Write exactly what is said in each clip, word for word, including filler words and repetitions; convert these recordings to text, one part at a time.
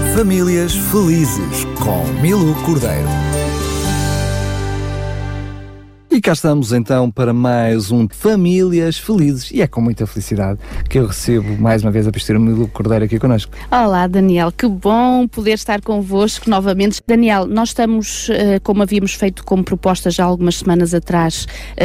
Famílias Felizes, com Milo Cordeiro. E cá estamos então para mais um Famílias Felizes, e é com muita felicidade que eu recebo mais uma vez a pastora Milo Cordeiro aqui connosco. Olá Daniel, que bom poder estar convosco novamente. Daniel, nós estamos, como havíamos feito como proposta já há algumas semanas atrás,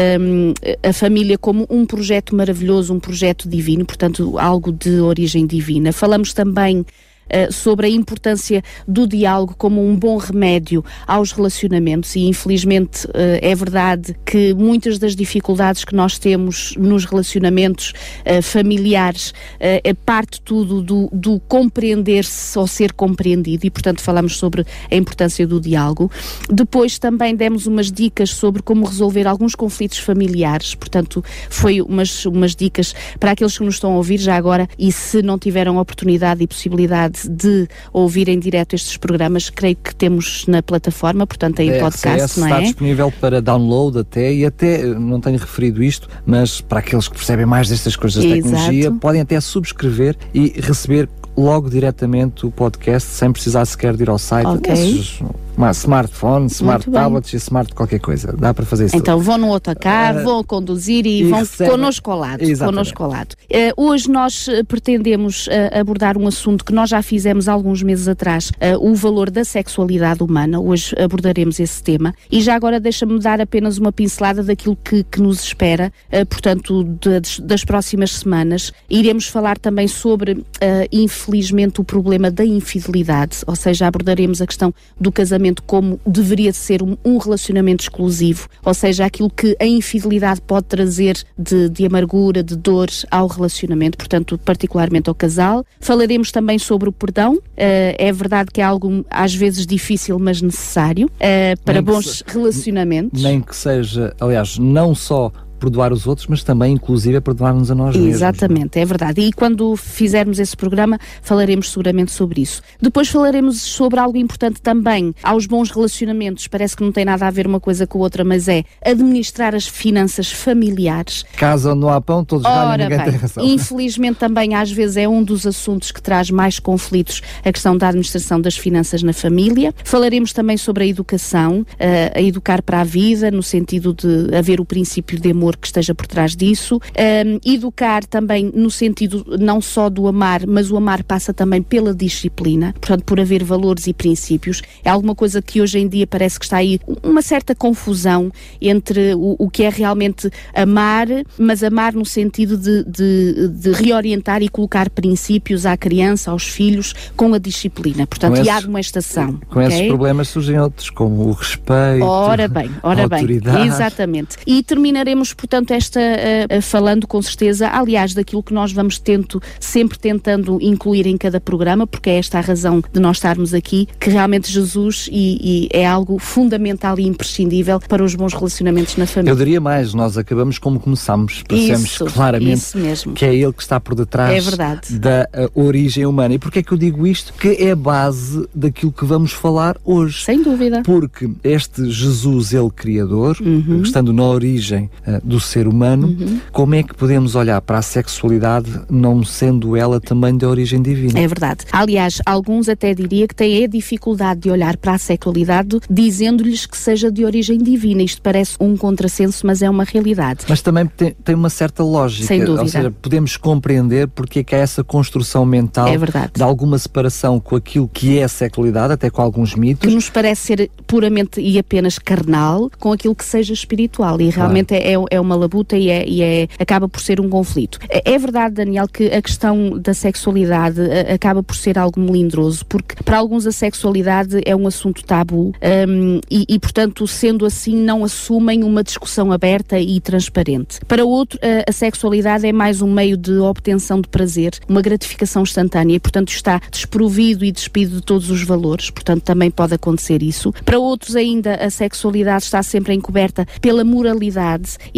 a família como um projeto maravilhoso, um projeto divino, portanto algo de origem divina. Falamos também Uh, sobre a importância do diálogo como um bom remédio aos relacionamentos, e infelizmente uh, é verdade que muitas das dificuldades que nós temos nos relacionamentos uh, familiares uh, é parte tudo do, do compreender-se ou ser compreendido, e portanto falamos sobre a importância do diálogo. Depois também demos umas dicas sobre como resolver alguns conflitos familiares, portanto foi umas, umas dicas para aqueles que nos estão a ouvir já agora, e se não tiveram oportunidade e possibilidade de ouvir em direto estes programas, creio que temos na plataforma, portanto em podcast, não é? Está disponível para download até, e até, não tenho referido isto, mas para aqueles que percebem mais destas coisas da tecnologia, podem até subscrever e receber logo diretamente o podcast sem precisar sequer de ir ao site. Ok. Esses, uma smartphone, smart tablets e smart qualquer coisa. Dá para fazer isso. Então tudo. Vão no autocarro, uh, vão conduzir e, e vão recebe... connosco ao lado. Connosco ao lado. Uh, hoje nós uh, pretendemos uh, abordar um assunto que nós já fizemos há alguns meses atrás, uh, o valor da sexualidade humana. Hoje abordaremos esse tema. E já agora deixa-me dar apenas uma pincelada daquilo que, que nos espera, uh, portanto, de, das próximas semanas. Iremos falar também sobre, uh, infelizmente, o problema da infidelidade, ou seja, abordaremos a questão do casamento como deveria ser um, um relacionamento exclusivo, ou seja, aquilo que a infidelidade pode trazer de, de amargura, de dor ao relacionamento, portanto, particularmente ao casal. Falaremos também sobre o perdão. Uh, é verdade que é algo às vezes difícil, mas necessário uh, para bons se, relacionamentos. Nem que seja, aliás, não só perdoar os outros, mas também, inclusive, é perdoar-nos a nós mesmos. Exatamente, é verdade. E quando fizermos esse programa, falaremos seguramente sobre isso. Depois falaremos sobre algo importante também aos bons relacionamentos. Parece que não tem nada a ver uma coisa com a outra, mas é administrar as finanças familiares. Casa onde não há pão, todos ganham, ninguém tem razão. Infelizmente também, às vezes, é um dos assuntos que traz mais conflitos, a questão da administração das finanças na família. Falaremos também sobre a educação, a educar para a vida, no sentido de haver o princípio de amor que esteja por trás disso. Um, educar também no sentido não só do amar, mas o amar passa também pela disciplina, portanto por haver valores e princípios. É alguma coisa que hoje em dia parece que está aí uma certa confusão entre o, o que é realmente amar, mas amar no sentido de, de, de reorientar e colocar princípios à criança, aos filhos, com a disciplina. Portanto, e há uma estação. Com okay? esses problemas surgem outros, como o respeito, ora bem, ora a bem, autoridade. Exatamente. E terminaremos, portanto, esta uh, uh, falando com certeza, aliás, daquilo que nós vamos tento, sempre tentando incluir em cada programa, porque é esta a razão de nós estarmos aqui, que realmente Jesus e, e é algo fundamental e imprescindível para os bons relacionamentos na família. Eu diria mais, nós acabamos como começamos, percebemos isso, claramente isso mesmo. Que é Ele que está por detrás é verdade. da uh, origem humana. E porquê é que eu digo isto? Que é a base daquilo que vamos falar hoje. Sem dúvida. Porque este Jesus, Ele Criador, uhum. estando na origem uh, do ser humano, uhum. como é que podemos olhar para a sexualidade não sendo ela também de origem divina? É verdade. Aliás, alguns até diria que têm a dificuldade de olhar para a sexualidade dizendo-lhes que seja de origem divina. Isto parece um contrassenso, mas é uma realidade. Mas também tem, tem uma certa lógica. Sem dúvida. Ou seja, podemos compreender porque é que há essa construção mental é verdade. De alguma separação com aquilo que é a sexualidade, até com alguns mitos. Que nos parece ser puramente e apenas carnal, com aquilo que seja espiritual. E realmente claro. é, é uma labuta e, é, e é, acaba por ser um conflito. É verdade, Daniel, que a questão da sexualidade acaba por ser algo melindroso, porque para alguns a sexualidade é um assunto tabu um, e, e, portanto, sendo assim, não assumem uma discussão aberta e transparente. Para outro, a, a sexualidade é mais um meio de obtenção de prazer, uma gratificação instantânea e, portanto, está desprovido e despido de todos os valores, portanto, também pode acontecer isso. Para outros ainda, a sexualidade está sempre encoberta pela moralidade e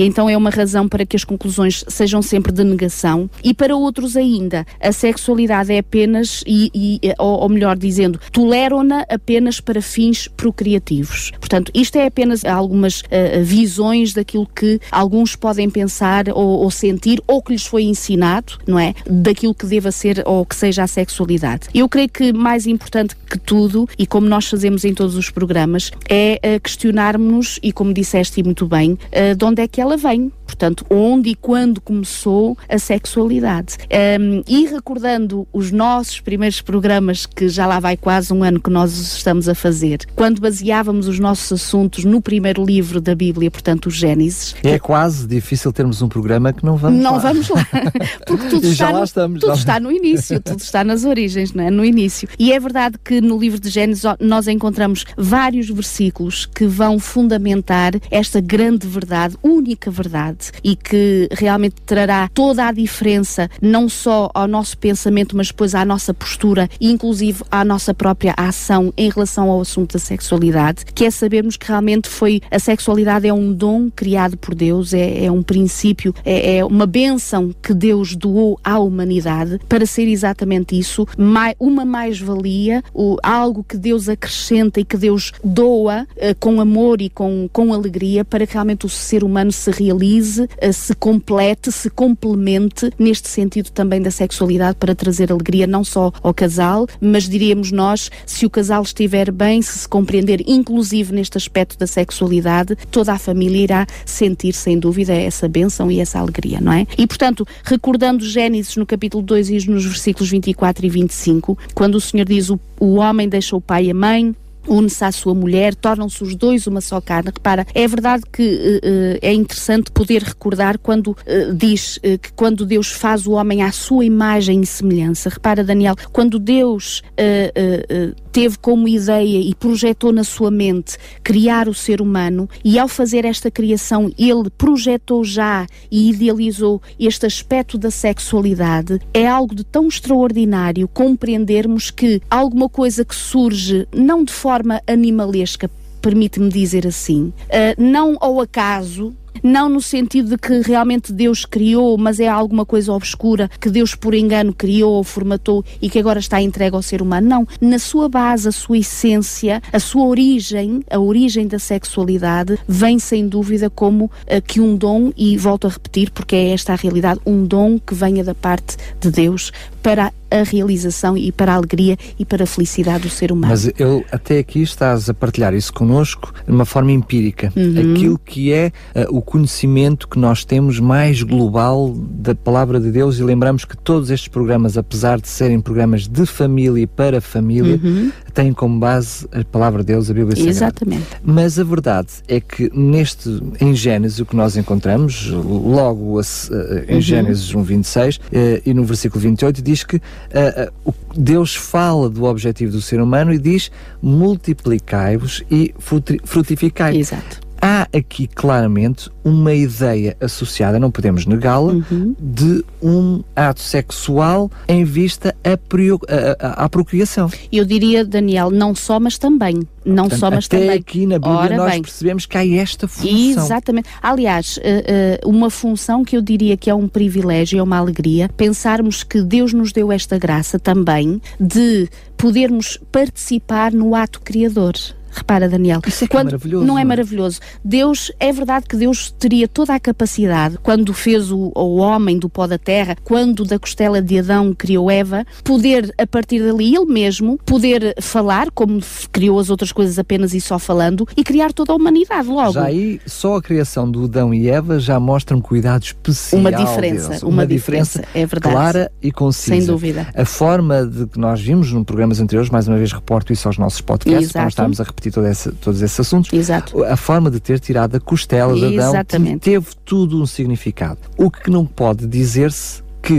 então é uma razão para que as conclusões sejam sempre de negação. E para outros ainda, a sexualidade é apenas, e, e, ou, ou melhor dizendo, toleram-na apenas para fins procriativos. Portanto, isto é apenas algumas uh, visões daquilo que alguns podem pensar ou, ou sentir, ou que lhes foi ensinado, não é? Daquilo que deva ser ou que seja a sexualidade. Eu creio que mais importante que tudo, e como nós fazemos em todos os programas, é uh, questionarmos-nos, e como disseste muito bem, uh, de onde é que ela vem. Portanto, onde e quando começou a sexualidade. Um, e recordando os nossos primeiros programas, que já lá vai quase um ano que nós estamos a fazer, quando baseávamos os nossos assuntos no primeiro livro da Bíblia, portanto, o Gênesis. É quase difícil termos um programa que não vamos não lá. Não vamos lá, porque tudo, está no, estamos, tudo está no início, tudo está nas origens, não é? No início. E é verdade que no livro de Gênesis nós encontramos vários versículos que vão fundamentar esta grande verdade, única verdade, e que realmente trará toda a diferença, não só ao nosso pensamento, mas depois à nossa postura e inclusive à nossa própria ação em relação ao assunto da sexualidade, que é sabermos que realmente foi, a sexualidade é um dom criado por Deus, é, é um princípio, é, é uma bênção que Deus doou à humanidade para ser exatamente isso, mais, uma mais-valia, o, algo que Deus acrescenta e que Deus doa uh, com amor e com, com alegria para que realmente o ser humano se realize, uh, se complete, se complemente neste sentido também da sexualidade, para trazer alegria não só ao casal, mas diríamos nós, se o casal estiver bem, se se compreender inclusive neste aspecto da sexualidade, toda a família irá sentir sem dúvida essa bênção e essa alegria, não é? E portanto, recordando Gênesis no capítulo dois e nos versículos vinte e quatro e vinte e cinco, quando o Senhor diz o, o homem deixa o pai e a mãe, une-se à sua mulher, tornam-se os dois uma só carne. Repara, é verdade que uh, é interessante poder recordar quando uh, diz uh, que quando Deus faz o homem à sua imagem e semelhança. Repara, Daniel, quando Deus uh, uh, uh, teve como ideia e projetou na sua mente criar o ser humano, e ao fazer esta criação ele projetou já e idealizou este aspecto da sexualidade, é algo de tão extraordinário compreendermos que alguma coisa que surge não de forma forma animalesca, permite-me dizer assim, uh, não ao acaso, não no sentido de que realmente Deus criou, mas é alguma coisa obscura que Deus por engano criou ou formatou e que agora está entregue ao ser humano. Não, na sua base, a sua essência, a sua origem, a origem da sexualidade vem sem dúvida como uh, que um dom, e volto a repetir porque é esta a realidade, um dom que venha da parte de Deus para a realização e para a alegria e para a felicidade do ser humano. Mas eu, até aqui estás a partilhar isso connosco de uma forma empírica. Uhum. Aquilo que é uh, o conhecimento que nós temos mais global da Palavra de Deus, e lembramos que todos estes programas, apesar de serem programas de família e para família, uhum, têm como base a Palavra de Deus, a Bíblia Sagrada. Exatamente. Mas a verdade é que neste, em Gênesis, o que nós encontramos, logo a, uh, em uhum. Gênesis um, vinte e seis, uh, e no versículo vinte e oito, diz que Uh, uh, Deus fala do objetivo do ser humano e diz: multiplicai-vos e frutificai. Exato. Há aqui claramente uma ideia associada, não podemos negá-la, uhum, de um ato sexual em vista à, prio, a, a, à procriação. Eu diria, Daniel, não só, mas também. Não Portanto, só, mas até também. Aqui na Bíblia Ora nós bem, percebemos que há esta função. Exatamente. Aliás, uma função que eu diria que é um privilégio, é uma alegria, pensarmos que Deus nos deu esta graça também de podermos participar no ato criador. Repara, Daniel, isso é que quando, é maravilhoso. Não é maravilhoso. Deus, é verdade que Deus teria toda a capacidade, quando fez o, o homem do pó da terra, quando da costela de Adão criou Eva, poder, a partir dali, ele mesmo, poder falar, como criou as outras coisas apenas e só falando, e criar toda a humanidade logo. Já aí, só a criação do Adão e Eva já mostra um cuidado especial. Uma diferença, Deus. uma, uma diferença, diferença, é verdade. Clara e concisa. Sem dúvida. A forma de que nós vimos nos programas anteriores, mais uma vez reporto isso aos nossos podcasts, Exato. para não estarmos a repetir Toda essa, todos esses assuntos. Exato. A forma de ter tirado a costela de Adão teve tudo um significado. O que não pode dizer-se que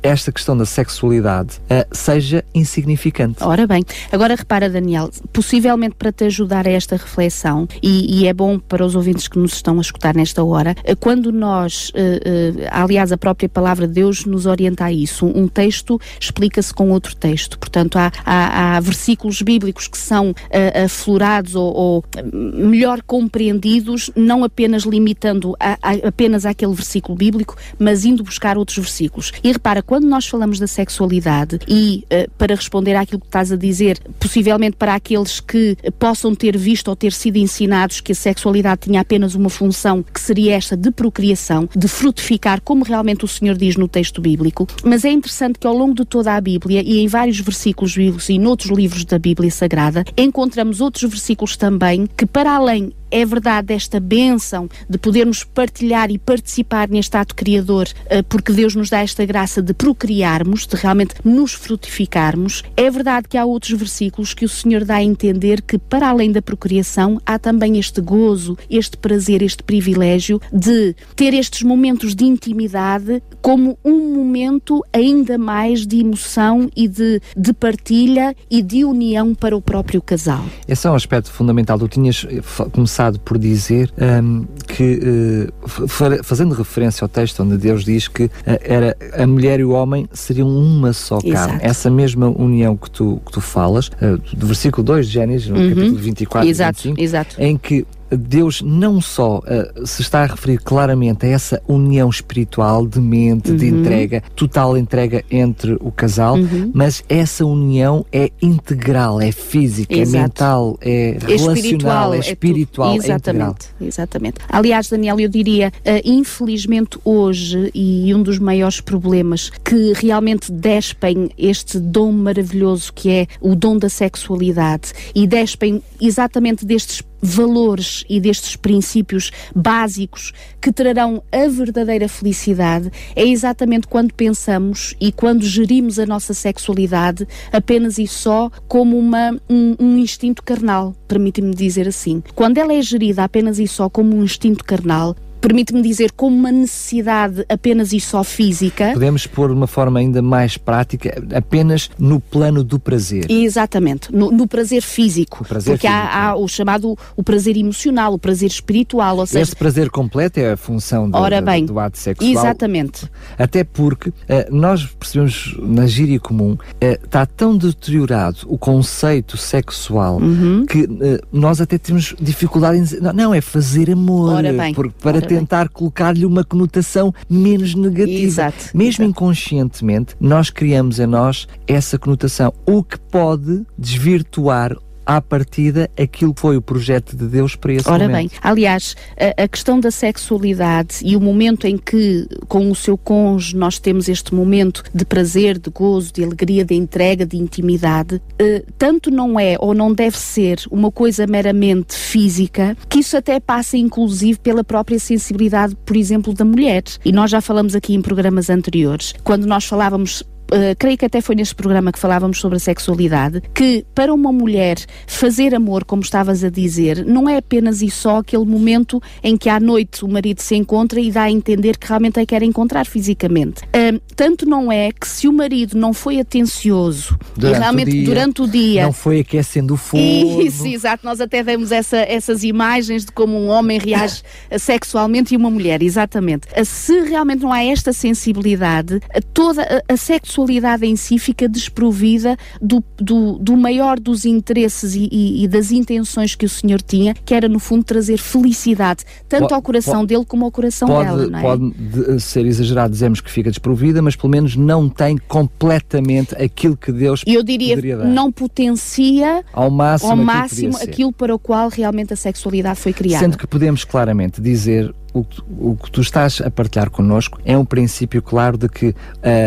esta questão da sexualidade uh, seja insignificante. Ora bem, agora repara, Daniel, possivelmente para te ajudar a esta reflexão, e, e é bom para os ouvintes que nos estão a escutar nesta hora, quando nós, uh, uh, aliás, a própria palavra de Deus nos orienta a isso. Um texto explica-se com outro texto. Portanto, há, há, há versículos bíblicos que são uh, aflorados ou, ou melhor compreendidos, não apenas limitando a, a, apenas àquele versículo bíblico, mas indo buscar outros versículos. E repara, quando nós falamos da sexualidade, e uh, para responder àquilo que estás a dizer, possivelmente para aqueles que possam ter visto ou ter sido ensinados que a sexualidade tinha apenas uma função, que seria esta de procriação, de frutificar, como realmente o Senhor diz no texto bíblico. Mas é interessante que ao longo de toda a Bíblia e em vários versículos bíblicos e noutros livros da Bíblia Sagrada, encontramos outros versículos também que, para além, é verdade, esta bênção de podermos partilhar e participar neste ato criador, porque Deus nos dá esta graça de procriarmos, de realmente nos frutificarmos. É verdade que há outros versículos que o Senhor dá a entender que, para além da procriação, há também este gozo, este prazer, este privilégio de ter estes momentos de intimidade como um momento ainda mais de emoção e de, de partilha e de união para o próprio casal. Esse é um aspecto fundamental. Tu tinhas começado por dizer um, que, uh, fazendo referência ao texto onde Deus diz que uh, era, a mulher e o homem seriam uma só carne. Exato. Essa mesma união que tu, que tu falas, uh, do versículo dois de Gênesis, no uhum. capítulo vinte e quatro Exato. e vinte e cinco, Exato. em que Deus não só uh, se está a referir claramente a essa união espiritual de mente, uhum. de entrega, total entrega entre o casal, uhum. mas essa união é integral, é física, Exato. é mental, é relacional, é espiritual, é, é exatamente, integral. Exatamente. Aliás, Daniel, eu diria, uh, infelizmente hoje, e um dos maiores problemas que realmente despem este dom maravilhoso que é o dom da sexualidade, e despem exatamente destes valores e destes princípios básicos que trarão a verdadeira felicidade, é exatamente quando pensamos e quando gerimos a nossa sexualidade apenas e só como uma, um, um instinto carnal, permite-me dizer assim. Quando ela é gerida apenas e só como um instinto carnal, permite-me dizer, como uma necessidade apenas e só física. Podemos pôr de uma forma ainda mais prática, apenas no plano do prazer. Exatamente, no, no prazer físico. O prazer porque físico. Há, há o chamado o prazer emocional, o prazer espiritual. Ou seja, esse prazer completo é a função do, ora bem, do ato sexual. Exatamente. Até porque uh, nós percebemos na gíria comum, uh, está tão deteriorado o conceito sexual uhum. que uh, nós até temos dificuldade em dizer, não, não é fazer amor. Ora bem, porque para ora tentar colocar-lhe uma conotação menos negativa. Exato, Mesmo exato. inconscientemente, nós criamos em nós essa conotação, o que pode desvirtuar à partida aquilo que foi o projeto de Deus para esse Ora momento. bem, aliás, a, a questão da sexualidade e o momento em que com o seu cônjuge nós temos este momento de prazer, de gozo, de alegria, de entrega, de intimidade, eh, tanto não é ou não deve ser uma coisa meramente física, que isso até passa inclusive pela própria sensibilidade, por exemplo, da mulher. E nós já falamos aqui em programas anteriores, quando nós falávamos Uh, creio que até foi neste programa que falávamos sobre a sexualidade, que para uma mulher fazer amor, como estavas a dizer, não é apenas e só aquele momento em que à noite o marido se encontra e dá a entender que realmente a quer encontrar fisicamente. Uh, tanto não é que se o marido não foi atencioso durante e realmente o dia, durante o dia não foi aquecendo o fogo. Isso, exato, nós até demos essa, essas imagens de como um homem reage sexualmente e uma mulher, exatamente. Uh, se realmente não há esta sensibilidade, uh, toda a, a sexualidade sexualidade em si fica desprovida do, do, do maior dos interesses e, e, e das intenções que o Senhor tinha, que era no fundo trazer felicidade, tanto pode, ao coração pode, dele como ao coração pode, dela, não é? Pode ser exagerado, dizemos que fica desprovida, mas pelo menos não tem completamente aquilo que Deus e eu diria, poderia dar. Não potencia ao máximo, ao aquilo, máximo aquilo para o qual realmente a sexualidade foi criada. Sendo que podemos claramente dizer O, o que tu estás a partilhar connosco é um princípio claro de que uh,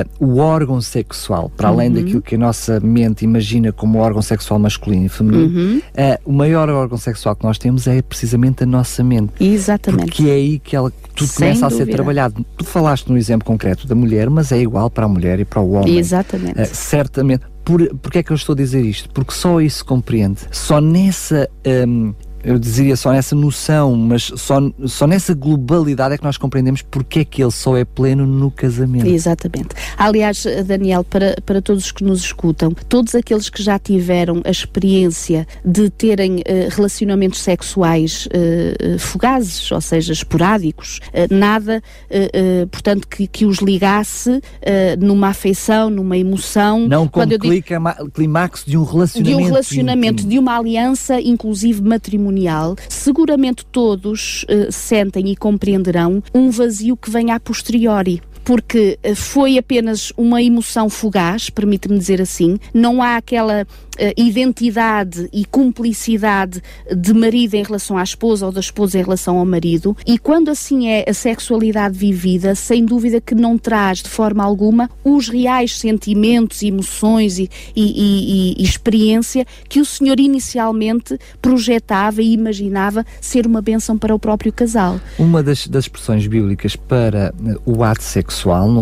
o órgão sexual, para além uhum. daquilo que a nossa mente imagina como órgão sexual masculino e feminino, uhum. uh, o maior órgão sexual que nós temos é precisamente a nossa mente. Exatamente. Porque é aí que ela, tudo Sem começa dúvida. a ser trabalhado. Tu falaste no exemplo concreto da mulher, mas é igual para a mulher e para o homem. Exatamente. Uh, certamente. Por, porque é que eu estou a dizer isto? Porque só isso compreende. Só nessa um, eu dizia só nessa noção, mas só, só nessa globalidade é que nós compreendemos porque é que ele só é pleno no casamento. Exatamente. Aliás, Daniel, para, para todos os que nos escutam, todos aqueles que já tiveram a experiência de terem uh, relacionamentos sexuais uh, fugazes, ou seja, esporádicos, uh, nada, uh, uh, portanto, que, que os ligasse uh, numa afeição, numa emoção. Não como eu digo, clímax de um relacionamento. De um relacionamento, íntimo. De uma aliança, inclusive matrimonial. Seguramente todos uh, sentem e compreenderão um vazio que vem a posteriori. Porque foi apenas uma emoção fugaz, permite-me dizer assim, não há aquela uh, identidade e cumplicidade de marido em relação à esposa ou da esposa em relação ao marido, e quando assim é a sexualidade vivida, sem dúvida que não traz de forma alguma os reais sentimentos, emoções e, e, e, e experiência que o Senhor inicialmente projetava e imaginava ser uma bênção para o próprio casal. Uma das, das expressões bíblicas para o ato sexual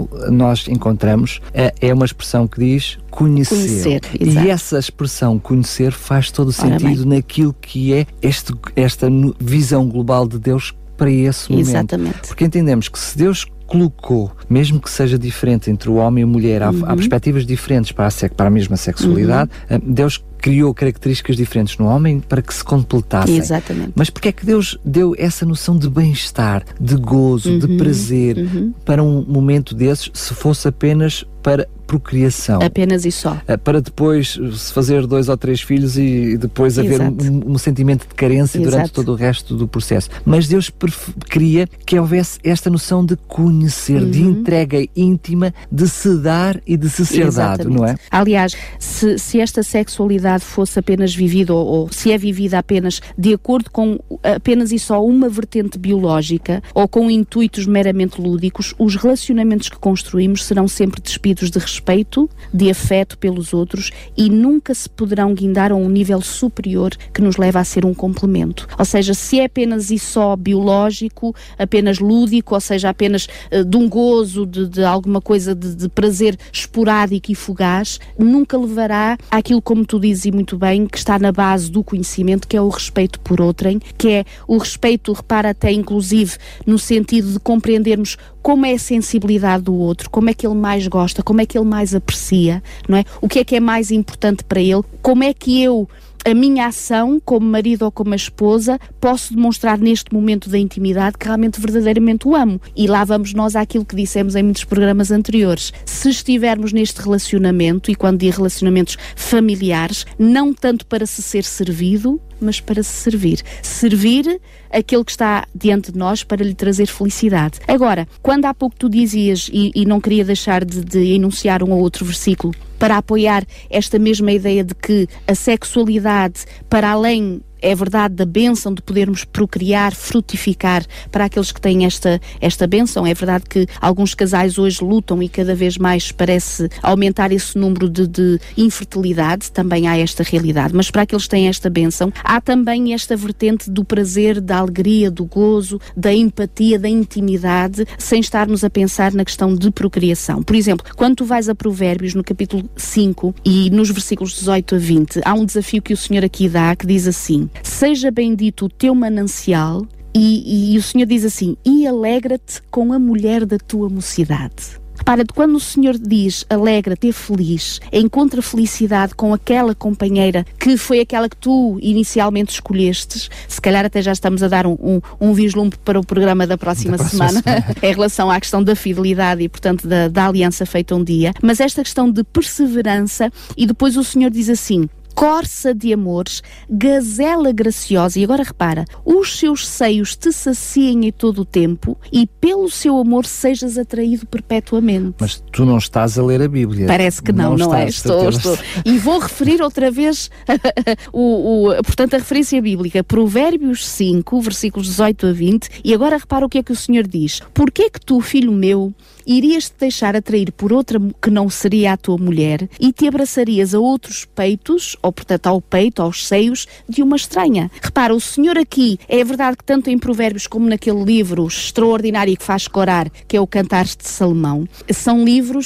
nós encontramos, é, é uma expressão que diz conhecer, conhecer e essa expressão conhecer faz todo o sentido naquilo que é este, esta visão global de Deus para esse momento. Exatamente. Porque entendemos que se Deus colocou, mesmo que seja diferente entre o homem e a mulher, há, uhum. há perspectivas diferentes para a, para a mesma sexualidade, uhum. Deus criou características diferentes no homem para que se completassem. Exatamente. Mas porque é que Deus deu essa noção de bem-estar, de gozo, uhum. de prazer uhum. para um momento desses, se fosse apenas para procriação? Apenas e só. Para depois se fazer dois ou três filhos e depois haver um, um sentimento de carência Exato. Durante todo o resto do processo. Mas Deus queria que houvesse esta noção de conhecer, uhum. de entrega íntima, de se dar e de se ser Exatamente. Dado, não é? Aliás, se, se esta sexualidade fosse apenas vivida ou, ou se é vivida apenas de acordo com apenas e só uma vertente biológica ou com intuitos meramente lúdicos, os relacionamentos que construímos serão sempre despidos de respeito, de afeto pelos outros e nunca se poderão guindar a um nível superior que nos leva a ser um complemento. Ou seja, se é apenas e só biológico, apenas lúdico, ou seja, apenas uh, de um gozo, de, de alguma coisa de, de prazer esporádico e fugaz, nunca levará àquilo, como tu dizes e muito bem, que está na base do conhecimento, que é o respeito por outrem, que é o respeito, repara até inclusive no sentido de compreendermos como é a sensibilidade do outro, como é que ele mais gosta, como é que ele mais aprecia, não é? O que é que é mais importante para ele, como é que eu, a minha ação como marido ou como esposa, posso demonstrar neste momento da intimidade que realmente verdadeiramente o amo. E lá vamos nós àquilo que dissemos em muitos programas anteriores. Se estivermos neste relacionamento, e quando digo relacionamentos familiares, não tanto para se ser servido, mas para se servir. Servir aquele que está diante de nós para lhe trazer felicidade. Agora, quando há pouco tu dizias, e, e não queria deixar de, de enunciar um ou outro versículo, para apoiar esta mesma ideia de que a sexualidade, para além, é verdade, da bênção de podermos procriar, frutificar para aqueles que têm esta, esta bênção. É verdade que alguns casais hoje lutam e cada vez mais parece aumentar esse número de, de infertilidade, também há esta realidade, mas para aqueles que têm esta bênção, há também esta vertente do prazer, da alegria, do gozo, da empatia, da intimidade, sem estarmos a pensar na questão de procriação. Por exemplo, quando tu vais a Provérbios, no capítulo cinco e nos versículos dezoito a vinte, há um desafio que o Senhor aqui dá, que diz assim: seja bendito o teu manancial, e, e o Senhor diz assim, e alegra-te com a mulher da tua mocidade. Repara, quando o Senhor diz alegra-te, é feliz, encontra felicidade com aquela companheira que foi aquela que tu inicialmente escolhestes. Se calhar até já estamos a dar um, um, um vislumbre para o programa da próxima, da próxima semana, semana. Em relação à questão da fidelidade e, portanto, da, da aliança feita um dia. Mas esta questão de perseverança, e depois o Senhor diz assim: corça de amores, gazela graciosa, e agora repara, os seus seios te saciem em todo o tempo e pelo seu amor sejas atraído perpetuamente. Mas tu não estás a ler a Bíblia. Parece que não, não, não é? Estou, estou. E vou referir outra vez, o, o, portanto, a referência bíblica, Provérbios cinco, versículos dezoito a vinte, e agora repara o que é que o Senhor diz. Porquê é que tu, filho meu, irias-te deixar atrair por outra que não seria a tua mulher e te abraçarias a outros peitos, ou portanto ao peito, aos seios de uma estranha? Repara, o Senhor aqui, é verdade que tanto em Provérbios como naquele livro extraordinário que faz corar, que é o Cantares de Salomão, são livros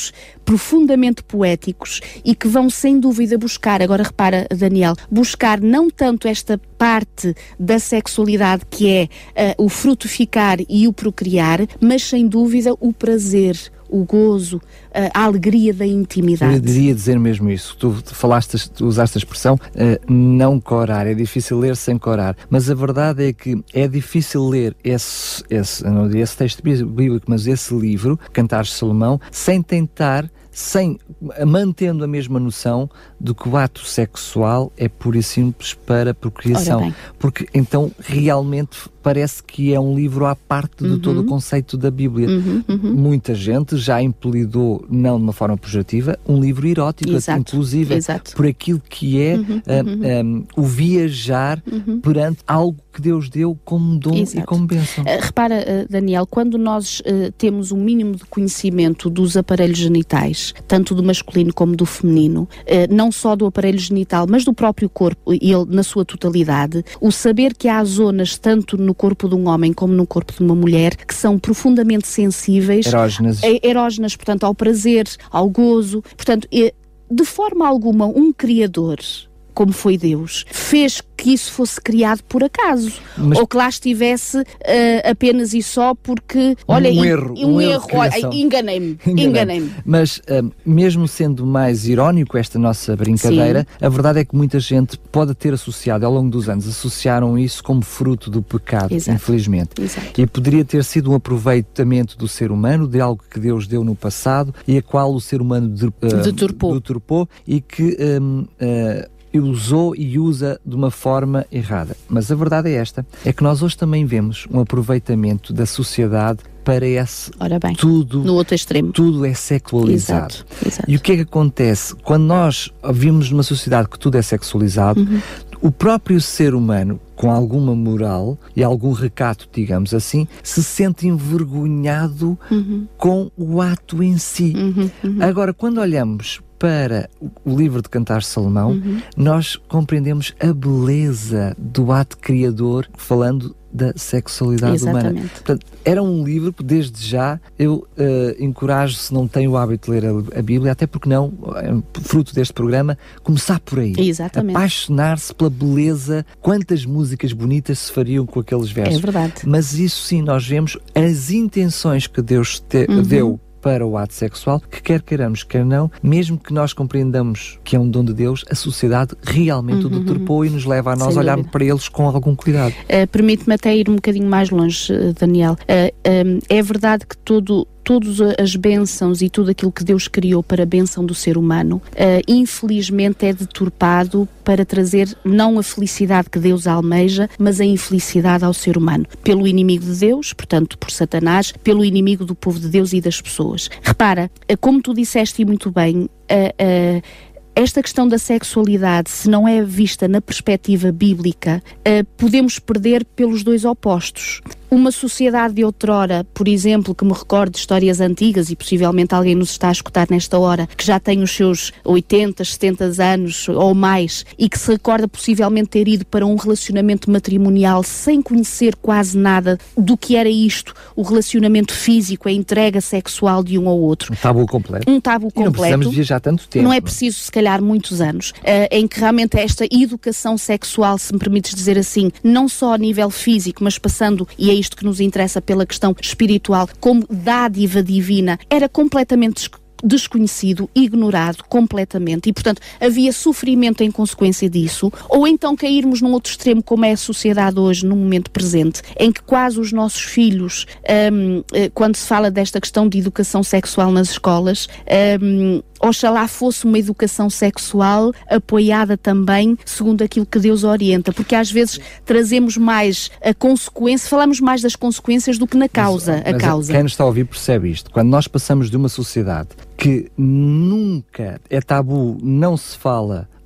profundamente poéticos e que vão sem dúvida buscar, agora repara, Daniel, buscar não tanto esta parte da sexualidade que é uh, o frutificar e o procriar, mas sem dúvida o prazer, o gozo, a alegria da intimidade. Eu diria dizer mesmo isso. Tu falaste, tu usaste a expressão uh, não corar. É difícil ler sem corar. Mas a verdade é que é difícil ler esse, esse, não diria esse texto bíblico, mas esse livro, Cantares de Salomão, sem tentar, sem, mantendo a mesma noção de que o ato sexual é puro e simples para procriação. Porque então realmente parece que é um livro à parte de uhum. todo o conceito da Bíblia. Uhum, uhum. Muita gente já impelidou, não de uma forma pejorativa, um livro erótico, Exato. inclusive Exato. por aquilo que é uhum, um, um, o viajar uhum. perante algo que Deus deu como dom Exato. e como bênção. Uh, repara, uh, Daniel, quando nós uh, temos um mínimo de conhecimento dos aparelhos genitais, tanto do masculino como do feminino, uh, não só do aparelho genital, mas do próprio corpo, ele na sua totalidade, o saber que há zonas, tanto no corpo de um homem como no corpo de uma mulher, que são profundamente sensíveis, erógenas, erógenas, portanto, ao prazer, ao gozo, portanto, de forma alguma um criador, como foi Deus, fez que isso fosse criado por acaso, mas, ou que lá estivesse uh, apenas e só porque, olha, um erro, um, um erro, erro olha, enganei-me, enganei-me. Mas uh, mesmo sendo mais irónico esta nossa brincadeira, Sim. a verdade é que muita gente pode ter associado, ao longo dos anos, associaram isso como fruto do pecado, Exato. infelizmente. Exato. E poderia ter sido um aproveitamento do ser humano, de algo que Deus deu no passado e a qual o ser humano de, uh, deturpou. deturpou e que um, uh, usou e usa de uma forma errada. Mas a verdade é esta, é que nós hoje também vemos um aproveitamento da sociedade para esse Ora bem, tudo, no outro extremo. Tudo é sexualizado. Exato, exato. E o que é que acontece? Quando nós vivemos numa sociedade que tudo é sexualizado, uhum. o próprio ser humano, com alguma moral e algum recato, digamos assim, se sente envergonhado uhum. com o ato em si. Uhum, uhum. Agora, quando olhamos para o livro de Cantares de Salomão, uhum. nós compreendemos a beleza do ato criador, falando da sexualidade Exatamente. humana. Portanto, era um livro que desde já eu uh, encorajo, se não tem o hábito de ler a, a Bíblia, até porque não, fruto deste programa, começar por aí. Exatamente. Apaixonar-se pela beleza, quantas músicas bonitas se fariam com aqueles versos. É verdade. Mas isso sim, nós vemos as intenções que Deus te, uhum. deu para o ato sexual, que quer queiramos, quer não, mesmo que nós compreendamos que é um dom de Deus, a sociedade realmente uhum, o deturpou e nos leva a nós olharmos para eles com algum cuidado. Uh, Permite-me até ir um bocadinho mais longe, Daniel. Uh, um, é verdade que todo todas as bênçãos e tudo aquilo que Deus criou para a bênção do ser humano, uh, infelizmente é deturpado para trazer não a felicidade que Deus almeja, mas a infelicidade ao ser humano. Pelo inimigo de Deus, portanto por Satanás, pelo inimigo do povo de Deus e das pessoas. Repara, uh, como tu disseste muito bem, uh, uh, esta questão da sexualidade, se não é vista na perspectiva bíblica, uh, podemos perder pelos dois opostos. Uma sociedade de outrora, por exemplo, que me recorde de histórias antigas, e possivelmente alguém nos está a escutar nesta hora, que já tem os seus oitenta, setenta anos ou mais, e que se recorda possivelmente ter ido para um relacionamento matrimonial sem conhecer quase nada do que era isto, o relacionamento físico, a entrega sexual de um ao outro. Um tabu completo. Um tabu completo. E não precisamos viajar tanto tempo. Não é preciso, se calhar, muitos anos, uh, em que realmente esta educação sexual, se me permites dizer assim, não só a nível físico, mas passando, e é isto que nos interessa pela questão espiritual, como dádiva divina, era completamente desconhecido, ignorado completamente, e portanto havia sofrimento em consequência disso, ou então cairmos num outro extremo, como é a sociedade hoje, no momento presente, em que quase os nossos filhos, um, quando se fala desta questão de educação sexual nas escolas, um, oxalá fosse uma educação sexual apoiada também segundo aquilo que Deus orienta, porque às vezes trazemos mais a consequência, falamos mais das consequências do que na causa. Mas, mas a causa. Quem nos está a ouvir percebe isto. Quando nós passamos de uma sociedade que nunca é tabu, não se fala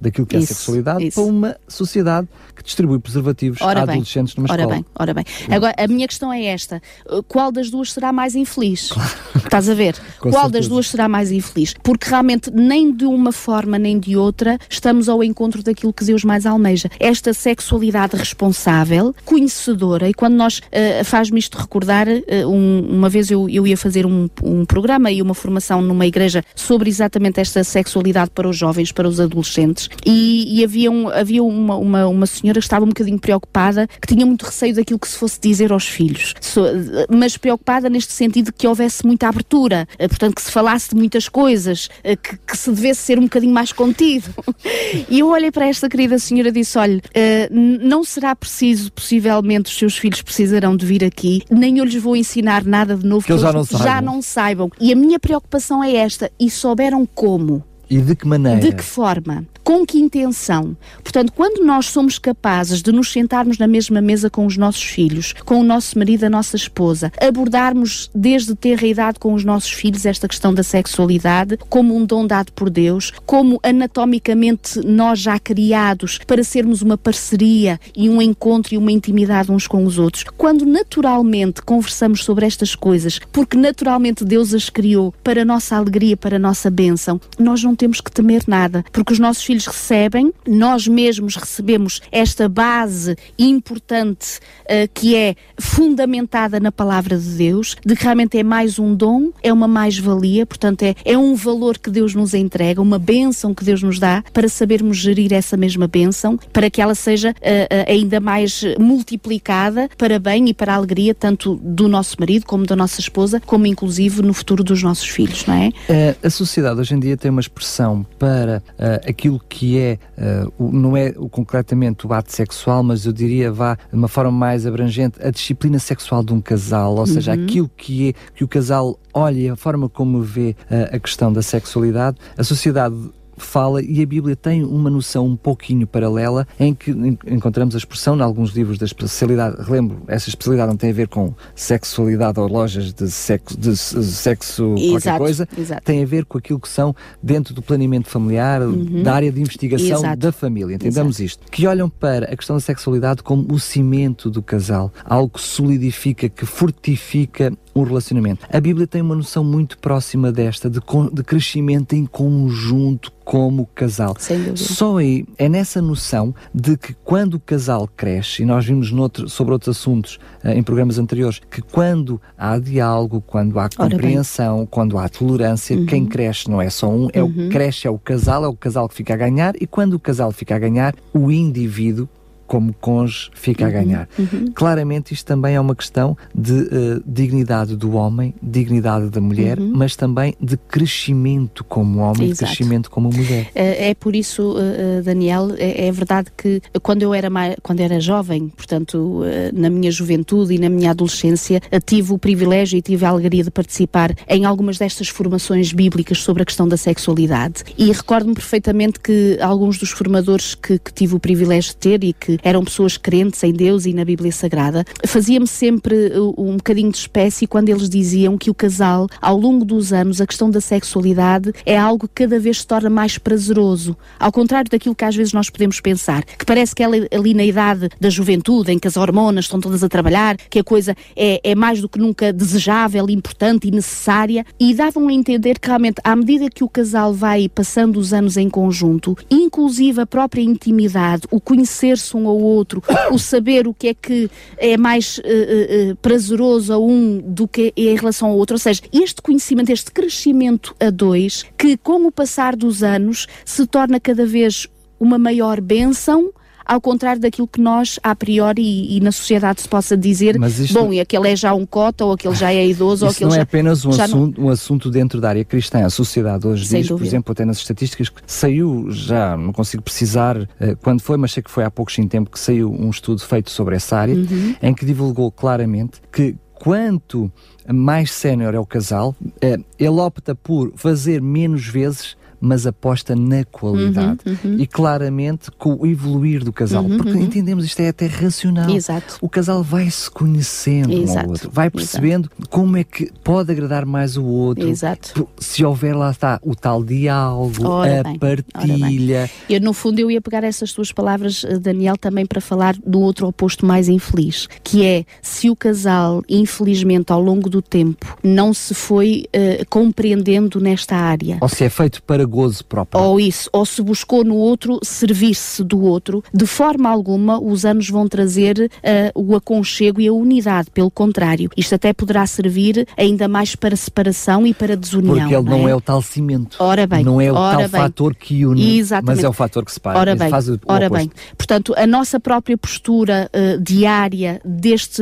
daquilo que isso, é a sexualidade isso. para uma sociedade que distribui preservativos ora a bem, adolescentes numa ora escola. Bem, ora bem, agora a minha questão é esta, qual das duas será mais infeliz? Claro. Estás a ver? Com qual certeza. Das duas será mais infeliz? Porque realmente nem de uma forma nem de outra estamos ao encontro daquilo que Deus mais almeja. Esta sexualidade responsável, conhecedora, e quando nós, uh, faz-me isto recordar, uh, um, uma vez eu, eu ia fazer um, um programa e uma formação numa igreja sobre exatamente esta sexualidade para os jovens, para os adolescentes, e, e havia, um, havia uma, uma, uma senhora que estava um bocadinho preocupada, que tinha muito receio daquilo que se fosse dizer aos filhos, so, mas preocupada neste sentido de que houvesse muita abertura, uh, portanto que se falasse de muitas coisas, uh, que, que se devesse ser um bocadinho mais contido. E eu olhei para esta querida senhora e disse, olha, uh, não será preciso, possivelmente os seus filhos precisarão de vir aqui, nem eu lhes vou ensinar nada de novo que, que eles já, eles não já não saibam. E a minha preocupação é esta, e souberam como. E de que maneira? De que forma? Com que intenção? Portanto, quando nós somos capazes de nos sentarmos na mesma mesa com os nossos filhos, com o nosso marido, a nossa esposa, abordarmos desde ter a idade com os nossos filhos esta questão da sexualidade como um dom dado por Deus, como anatomicamente nós já criados para sermos uma parceria e um encontro e uma intimidade uns com os outros, quando naturalmente conversamos sobre estas coisas, porque naturalmente Deus as criou para a nossa alegria, para a nossa bênção, nós não temos que temer nada, porque os nossos filhos recebem, nós mesmos recebemos esta base importante uh, que é fundamentada na palavra de Deus, de que realmente é mais um dom, é uma mais-valia, portanto é, é um valor que Deus nos entrega, uma bênção que Deus nos dá para sabermos gerir essa mesma bênção, para que ela seja uh, uh, ainda mais multiplicada para bem e para a alegria tanto do nosso marido como da nossa esposa, como inclusive no futuro dos nossos filhos, não é? Uh, a sociedade hoje em dia tem uma expressão para uh, aquilo que é, uh, o, não é o, concretamente o ato sexual, mas eu diria, vá de uma forma mais abrangente, a disciplina sexual de um casal, ou uhum. seja, aquilo que é, que o casal olha, a forma como vê uh, a questão da sexualidade. A sociedade fala, e a Bíblia tem uma noção um pouquinho paralela, em que encontramos a expressão em alguns livros da especialidade. Relembro, essa especialidade não tem a ver com sexualidade ou lojas de sexo, de sexo exato, qualquer coisa, exato. Tem a ver com aquilo que são dentro do planeamento familiar, uhum. da área de investigação exato. Da família, entendamos exato. Isto, que olham para a questão da sexualidade como o cimento do casal, algo que solidifica, que fortifica um relacionamento. A Bíblia tem uma noção muito próxima desta, de, de crescimento em conjunto como casal. Só aí, é nessa noção de que quando o casal cresce, e nós vimos noutro, sobre outros assuntos uh, em programas anteriores, que quando há diálogo, quando há compreensão, quando há tolerância, uhum. quem cresce não é só um, é uhum. o que cresce é o casal, é o casal que fica a ganhar, e quando o casal fica a ganhar, o indivíduo como cônjuge fica uhum, a ganhar. Uhum. Claramente isto também é uma questão de uh, dignidade do homem, dignidade da mulher, uhum. mas também de crescimento como homem, de crescimento como mulher. É, é por isso, uh, Daniel, é, é verdade que quando eu era, mais, quando era jovem, portanto, uh, na minha juventude e na minha adolescência, uh, tive o privilégio e tive a alegria de participar em algumas destas formações bíblicas sobre a questão da sexualidade. E recordo-me perfeitamente que alguns dos formadores que, que tive o privilégio de ter e que eram pessoas crentes em Deus e na Bíblia Sagrada, fazia-me sempre um bocadinho de espécie quando eles diziam que o casal, ao longo dos anos, a questão da sexualidade é algo que cada vez se torna mais prazeroso, ao contrário daquilo que às vezes nós podemos pensar, que parece que ela, ali na idade da juventude, em que as hormonas estão todas a trabalhar, que a coisa é, é mais do que nunca desejável, importante e necessária, e davam a entender que realmente, à medida que o casal vai passando os anos em conjunto, inclusive a própria intimidade, o conhecer-se um ao outro, o saber o que é que é mais uh, uh, prazeroso a um do que em relação ao outro, ou seja, este conhecimento, este crescimento a dois, que com o passar dos anos se torna cada vez uma maior bênção, ao contrário daquilo que nós, a priori, e, e na sociedade se possa dizer, bom, não... e aquele é já um cota, ou aquele já é idoso, ou aquele já... Isso não é já... apenas um assunto, não... um assunto dentro da área cristã. A sociedade hoje Sem diz, dúvida. Por exemplo, até nas estatísticas, que saiu, já não consigo precisar uh, quando foi, mas sei que foi há pouquinho tempo que saiu um estudo feito sobre essa área, uhum. em que divulgou claramente que quanto mais sénior é o casal, uh, ele opta por fazer menos vezes, mas aposta na qualidade. Uhum, uhum. E claramente com o evoluir do casal, uhum, porque uhum. entendemos, isto é até racional. Exato. O casal vai se conhecendo Exato. um ao outro, vai percebendo Exato. como é que pode agradar mais o outro. Exato. Se houver, lá está, o tal diálogo, ora a bem, partilha. Eu, no fundo, eu ia pegar essas tuas palavras, Daniel, também para falar do outro oposto mais infeliz, que é, se o casal, infelizmente, ao longo do tempo, não se foi uh, compreendendo nesta área. Ou se é feito para gozo próprio. Ou isso, ou se buscou no outro servir-se do outro, de forma alguma os anos vão trazer uh, o aconchego e a unidade, pelo contrário. Isto até poderá servir ainda mais para separação e para desunião. Porque ele não é, não é o tal cimento. Ora bem, não é o ora tal bem. fator que une, Exatamente. mas é o fator que separa. Ora bem, faz o, o ora oposto. bem. Portanto, a nossa própria postura uh, diária deste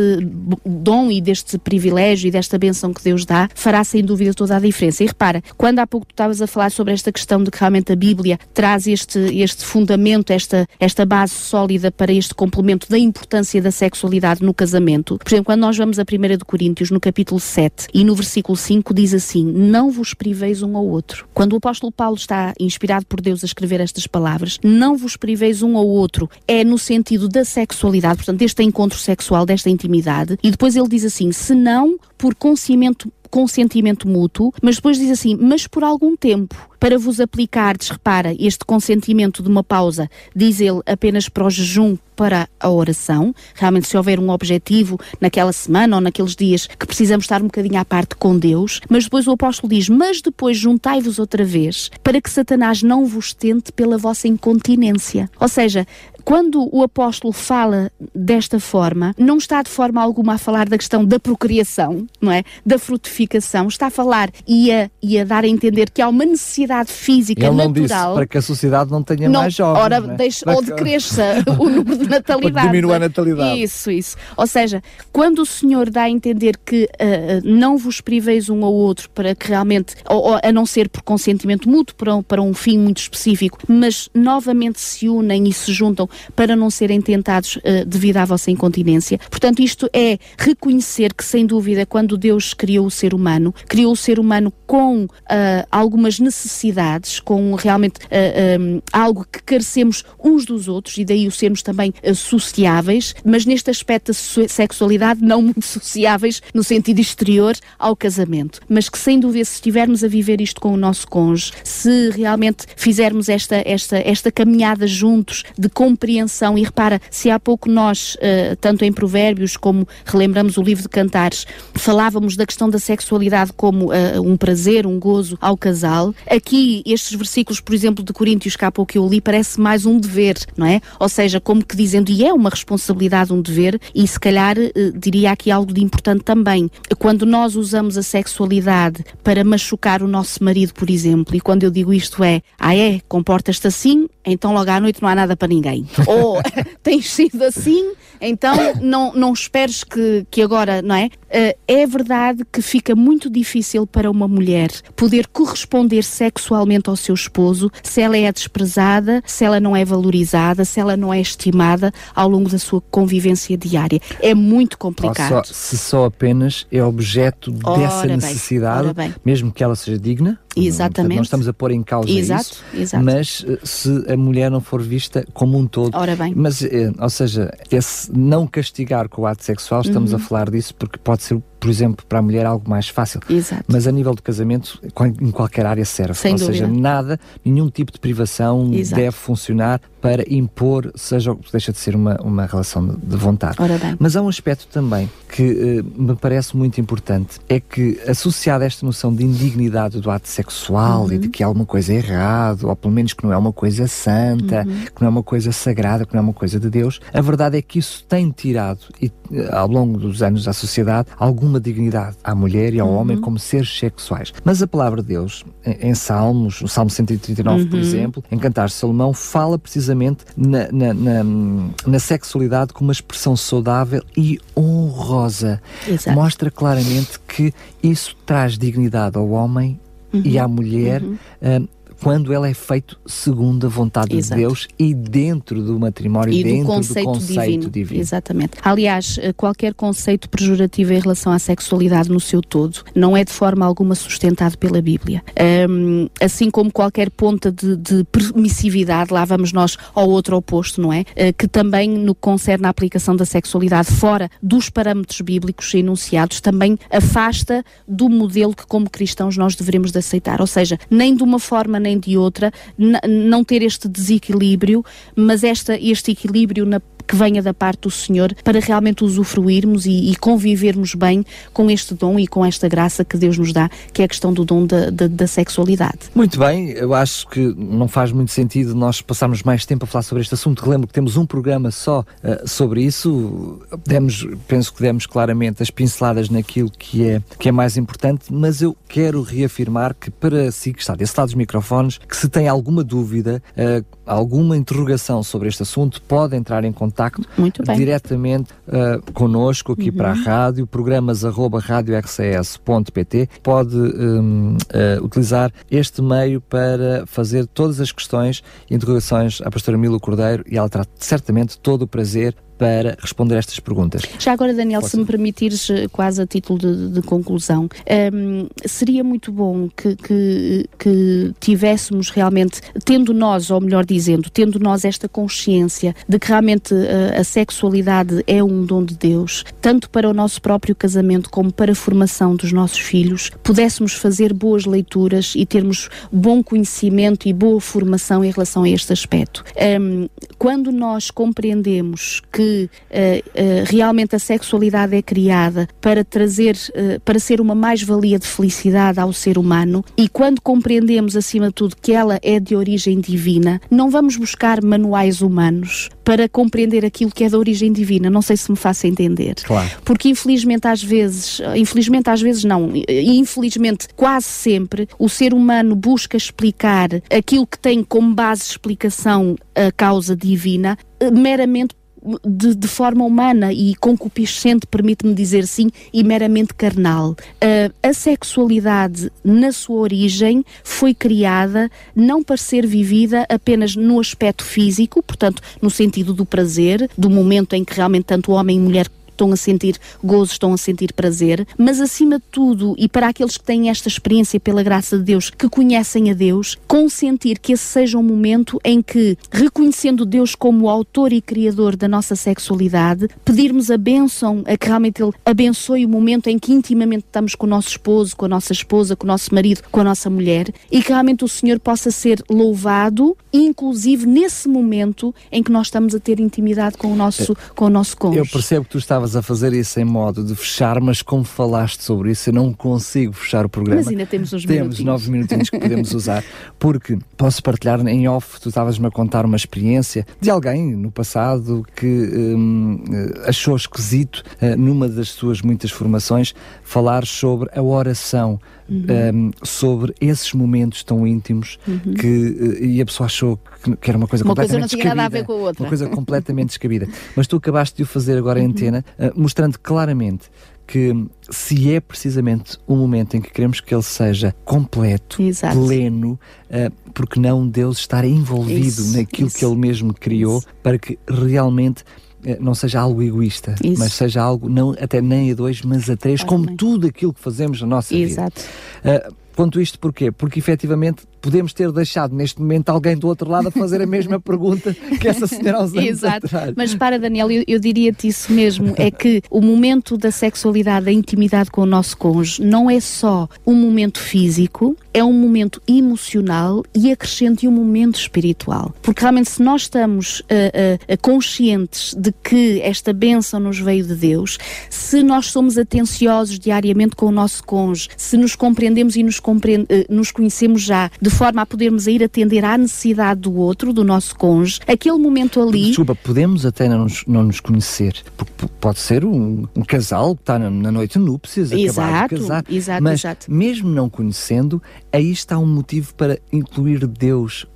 dom e deste privilégio e desta benção que Deus dá, fará sem dúvida toda a diferença. E repara, quando há pouco tu estavas a falar sobre esta questão de que realmente a Bíblia traz este, este fundamento, esta, esta base sólida para este complemento da importância da sexualidade no casamento. Por exemplo, quando nós vamos a primeira de Coríntios, no capítulo sete e no versículo cinco, diz assim: não vos priveis um ao outro. Quando o apóstolo Paulo está inspirado por Deus a escrever estas palavras, não vos priveis um ao outro, é no sentido da sexualidade, portanto, deste encontro sexual, desta intimidade, e depois ele diz assim: se não por consentimento consentimento mútuo, mas depois diz assim, mas por algum tempo, para vos aplicardes, repara, este consentimento de uma pausa, diz ele, apenas para o jejum, para a oração, realmente se houver um objetivo naquela semana ou naqueles dias que precisamos estar um bocadinho à parte com Deus, mas depois o apóstolo diz, mas depois juntai-vos outra vez, para que Satanás não vos tente pela vossa incontinência. Ou seja, quando o apóstolo fala desta forma, não está de forma alguma a falar da questão da procriação, não é? Da frutificação, está a falar e a, e a dar a entender que há uma necessidade física Ele não natural. Disse para que a sociedade não tenha não, mais jovens. Ora, não é? deixe, ou decresça o número de natalidade. Para diminuir a natalidade. Isso, isso. Ou seja, quando o Senhor dá a entender que uh, não vos priveis um ao outro para que realmente, ou, ou, a não ser por consentimento mútuo, para, para um fim muito específico, mas novamente se unem e se juntam para não serem tentados uh, devido à vossa incontinência. Portanto, isto é reconhecer que, sem dúvida, quando Deus criou o ser humano, criou o ser humano com uh, algumas necessidades, com realmente uh, um, algo que carecemos uns dos outros, e daí o sermos também uh, sociáveis, mas neste aspecto da sexualidade não muito sociáveis no sentido exterior ao casamento. Mas que, sem dúvida, se estivermos a viver isto com o nosso cônjuge, se realmente fizermos esta, esta, esta caminhada juntos de compreensão, e repara, se há pouco nós, uh, tanto em Provérbios como relembramos o livro de Cantares, falávamos da questão da sexualidade como uh, um prazer, um gozo ao casal, aqui estes versículos, por exemplo, de Coríntios que há pouco eu li, parece mais um dever, não é? Ou seja, como que dizendo, e é uma responsabilidade, um dever, e se calhar uh, diria aqui algo de importante também. Quando nós usamos a sexualidade para machucar o nosso marido, por exemplo, e quando eu digo isto é, ah é, comportas-te assim, então logo à noite não há nada para ninguém. Ou tens sido assim, então não, não esperes que, que agora, não é? Uh, é verdade que fica muito difícil para uma mulher poder corresponder sexualmente ao seu esposo se ela é desprezada, se ela não é valorizada, se ela não é estimada ao longo da sua convivência diária. É muito complicado. Só, se só apenas é objeto ora dessa bem, necessidade, mesmo que ela seja digna. Exatamente. Portanto, não estamos a pôr em causa exato, isso, exato. Mas se a mulher não for vista como um todo. Ora bem. Mas, ou seja, esse não castigar com o ato sexual, estamos uhum. a falar disso porque pode ser, por exemplo, para a mulher algo mais fácil. Exato. Mas a nível do casamento, em qualquer área serve. Sem ou dúvida. seja, nada, nenhum tipo de privação Exato. Deve funcionar para impor, seja, deixa de ser uma, uma relação de vontade. Ora bem. Mas há um aspecto também que uh, me parece muito importante, é que associada a esta noção de indignidade do ato sexual uhum. e de que há alguma coisa errada, ou pelo menos que não é uma coisa santa, uhum. que não é uma coisa sagrada, que não é uma coisa de Deus, a verdade é que isso tem tirado, e, ao longo dos anos da sociedade, alguma dignidade à mulher e ao uhum. homem como seres sexuais. Mas a palavra de Deus, em, em Salmos, o Salmo cento e trinta e nove, uhum. por exemplo, em Cantares de Salomão, fala precisamente na, na, na, na sexualidade como uma expressão saudável e honrosa. Exato. Mostra claramente que isso traz dignidade ao homem uhum. e à mulher, uhum. uh, quando ela é feita segundo a vontade Exato. de Deus e dentro do matrimónio, e dentro do conceito, do conceito divino. divino. Exatamente. Aliás, qualquer conceito pejorativo em relação à sexualidade no seu todo não é de forma alguma sustentado pela Bíblia. Um, assim como qualquer ponta de, de permissividade, lá vamos nós ao outro oposto, não é? Uh, que também no que concerne à aplicação da sexualidade fora dos parâmetros bíblicos enunciados, também afasta do modelo que como cristãos nós devemos de aceitar. Ou seja, nem de uma forma nem de outra, n- não ter este desequilíbrio, mas esta, este equilíbrio na que venha da parte do Senhor para realmente usufruirmos e, e convivermos bem com este dom e com esta graça que Deus nos dá, que é a questão do dom da, da, da sexualidade. Muito bem, eu acho que não faz muito sentido nós passarmos mais tempo a falar sobre este assunto. Relembro que temos um programa só uh, sobre isso, demos, penso que demos claramente as pinceladas naquilo que é, que é mais importante, mas eu quero reafirmar que para si que está desse lado dos microfones, que se tem alguma dúvida, uh, alguma interrogação sobre este assunto, pode entrar em contacto diretamente uh, connosco aqui uhum. para a rádio, programas arroba rádio r c s ponto p t. Pode um, uh, utilizar este meio para fazer todas as questões e interrogações à pastora Mila Cordeiro e ela terá certamente todo o prazer para responder a estas perguntas. Já agora, Daniel, Posso? se me permitires, quase a título de, de conclusão, um, seria muito bom que, que, que tivéssemos realmente, tendo nós, ou melhor dizendo, tendo nós esta consciência de que realmente uh, a sexualidade é um dom de Deus, tanto para o nosso próprio casamento como para a formação dos nossos filhos, pudéssemos fazer boas leituras e termos bom conhecimento e boa formação em relação a este aspecto. Um, quando nós compreendemos que Uh, uh, realmente a sexualidade é criada para trazer, uh, para ser uma mais-valia de felicidade ao ser humano, e quando compreendemos acima de tudo que ela é de origem divina, não vamos buscar manuais humanos para compreender aquilo que é de origem divina. Não sei se me faço entender. Claro. Porque infelizmente às vezes, infelizmente às vezes não, infelizmente quase sempre, o ser humano busca explicar aquilo que tem como base de explicação a causa divina, uh, meramente De, de forma humana e concupiscente, permite-me dizer sim, e meramente carnal. Uh, a sexualidade, na sua origem, foi criada não para ser vivida apenas no aspecto físico, portanto, no sentido do prazer, do momento em que realmente tanto homem e mulher estão a sentir gozo, estão a sentir prazer, mas acima de tudo, e para aqueles que têm esta experiência pela graça de Deus, que conhecem a Deus, consentir que esse seja um momento em que, reconhecendo Deus como o autor e criador da nossa sexualidade, pedirmos a bênção, a que realmente Ele abençoe o momento em que intimamente estamos com o nosso esposo, com a nossa esposa, com o nosso marido, com a nossa mulher, e que realmente o Senhor possa ser louvado, inclusive nesse momento em que nós estamos a ter intimidade com o nosso, com o nosso cônjuge. Eu percebo que tu estavas a fazer isso em modo de fechar, mas como falaste sobre isso, eu não consigo fechar o programa. Mas ainda temos uns Temos minutinhos. nove minutinhos que podemos usar, porque posso partilhar em off, tu estavas-me a contar uma experiência de alguém no passado que hum, achou esquisito, uh, numa das suas muitas formações, falar sobre a oração, uhum. um, sobre esses momentos tão íntimos, uhum. que, uh, e a pessoa achou que, que era uma coisa uma completamente coisa não tinha descabida. nada a ver com a outra. Uma coisa completamente descabida. Mas tu acabaste de o fazer agora em antena, uh, mostrando claramente que se é precisamente o momento em que queremos que ele seja completo, Exato. pleno, uh, porque não Deus estar envolvido isso, naquilo isso. que Ele mesmo criou, isso. para que realmente uh, não seja algo egoísta, isso. mas seja algo, não até nem a dois, mas a três, claro, como bem. tudo aquilo que fazemos na nossa Exato. vida. Uh, Quanto isto porquê? Porque efetivamente podemos ter deixado neste momento alguém do outro lado a fazer a mesma pergunta que essa senhora há uns anos Exato. atrás. Mas para, Daniel, eu, eu diria-te isso mesmo, é que o momento da sexualidade, da intimidade com o nosso cônjuge, não é só um momento físico, é um momento emocional e acrescente um momento espiritual. Porque realmente se nós estamos uh, uh, conscientes de que esta bênção nos veio de Deus, se nós somos atenciosos diariamente com o nosso cônjuge, se nos compreendemos e nos, compreende, uh, nos conhecemos já, de forma a podermos ir atender à necessidade do outro, do nosso cônjuge, aquele momento ali... Desculpa, podemos até não nos, não nos conhecer, porque pode ser um, um casal que está na, na noite de núpcias, acabado de casar, exato, mas exato. mesmo não conhecendo, aí está um motivo para incluir Deus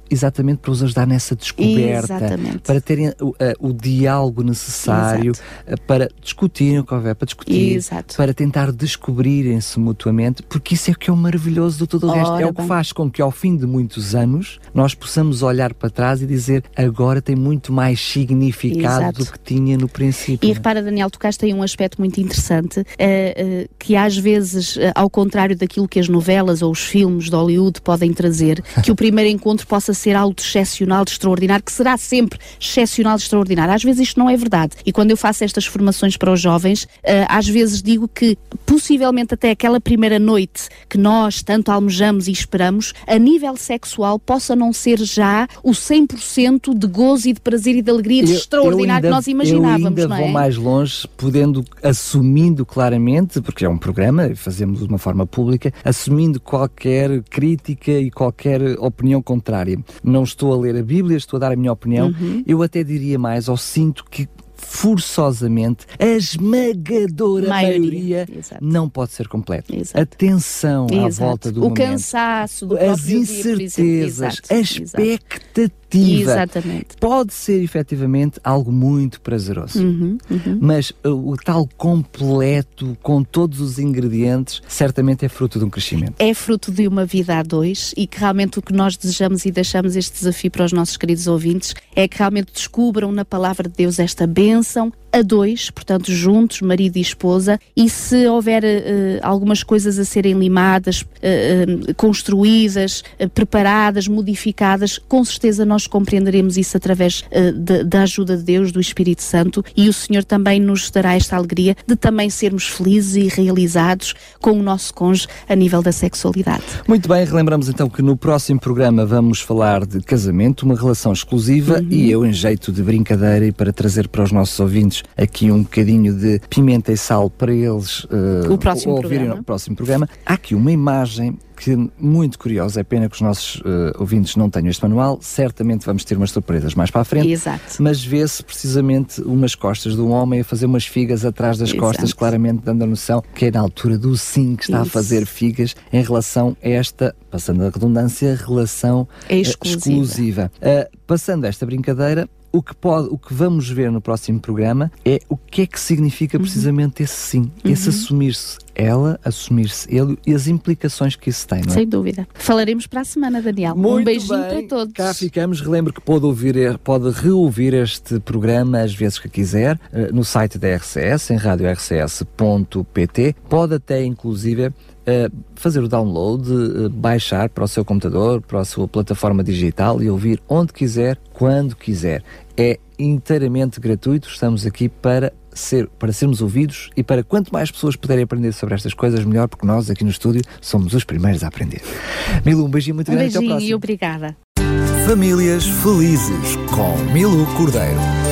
exatamente para os ajudar nessa descoberta, exatamente. Para terem o, uh, o diálogo necessário, uh, para discutirem o que houver, para discutir, exato. Para tentar descobrirem-se mutuamente, porque isso é o que é o maravilhoso de todo o resto. É o que bem. Faz com que ao fim de muitos anos nós possamos olhar para trás e dizer agora tem muito mais significado exato. Do que tinha no princípio. E repara, Daniel, tocaste aí um aspecto muito interessante, uh, uh, que às vezes, uh, ao contrário daquilo que as novelas ou os filmes de Hollywood podem trazer, que o primeiro encontro possa ser algo de excepcional, de extraordinário, que será sempre excepcional, de extraordinário. Às vezes isto não é verdade. E quando eu faço estas formações para os jovens, uh, às vezes digo que possivelmente até aquela primeira noite que nós tanto almejamos e esperamos, a nível sexual possa não ser já o cem por cento de gozo e de prazer e de alegria de eu, extraordinário eu ainda, que nós imaginávamos, eu ainda não é? vou mais longe, podendo, assumindo claramente, porque é um programa, fazemos de uma forma pública, assumindo qualquer crítica e qualquer opinião contrária. Não estou a ler a Bíblia, estou a dar a minha opinião. Uhum. Eu até diria mais, ou sinto que forçosamente, a esmagadora maioria, maioria não pode ser completa. Exato. Atenção à exato. Volta do o momento. Cansaço do as incertezas, dia, a expectativa. Exatamente. Pode ser efetivamente algo muito prazeroso. Uhum, uhum. Mas uh, o tal completo, com todos os ingredientes, certamente é fruto de um crescimento. É fruto de uma vida a dois e que realmente o que nós desejamos e deixamos este desafio para os nossos queridos ouvintes é que realmente descubram na palavra de Deus esta bênção a dois, portanto juntos, marido e esposa, e se houver uh, algumas coisas a serem limadas, uh, uh, construídas, uh, preparadas, modificadas, com certeza nós compreenderemos isso através uh, de, da ajuda de Deus, do Espírito Santo, e o Senhor também nos dará esta alegria de também sermos felizes e realizados com o nosso cônjuge a nível da sexualidade. Muito bem, relembramos então que no próximo programa vamos falar de casamento, uma relação exclusiva, uhum. e eu em jeito de brincadeira e para trazer para os nossos ouvintes aqui um bocadinho de pimenta e sal para eles uh, o próximo ouvirem programa. o próximo programa. Há aqui uma imagem que muito curiosa, é pena que os nossos uh, ouvintes não tenham este manual, certamente vamos ter umas surpresas mais para a frente. Exato. Mas vê-se precisamente umas costas de um homem a fazer umas figas atrás das Exato. Costas, claramente dando a noção que é na altura do sim que está Isso. a fazer figas em relação a esta, passando a redundância, relação é exclusiva. Uh, exclusiva. Uh, passando esta brincadeira, O que, pode, o que vamos ver no próximo programa é o que é que significa precisamente uhum. esse sim, uhum. esse assumir-se ela, assumir-se ele e as implicações que isso tem, não é? Sem dúvida. Falaremos para a semana, Daniel. Muito um beijinho bem. Para todos. Cá ficamos. Relembro que pode, ouvir, pode reouvir este programa às vezes que quiser no site da R C S, em rádio r c s ponto p t. Pode até, inclusive, Uh, fazer o download, uh, baixar para o seu computador, para a sua plataforma digital e ouvir onde quiser, quando quiser. É inteiramente gratuito, estamos aqui para, ser, para sermos ouvidos e para quanto mais pessoas puderem aprender sobre estas coisas, melhor, porque nós aqui no estúdio somos os primeiros a aprender. Milu, um beijinho muito um grande, beijinho até ao próximo. E obrigada. Famílias felizes com Milu Cordeiro.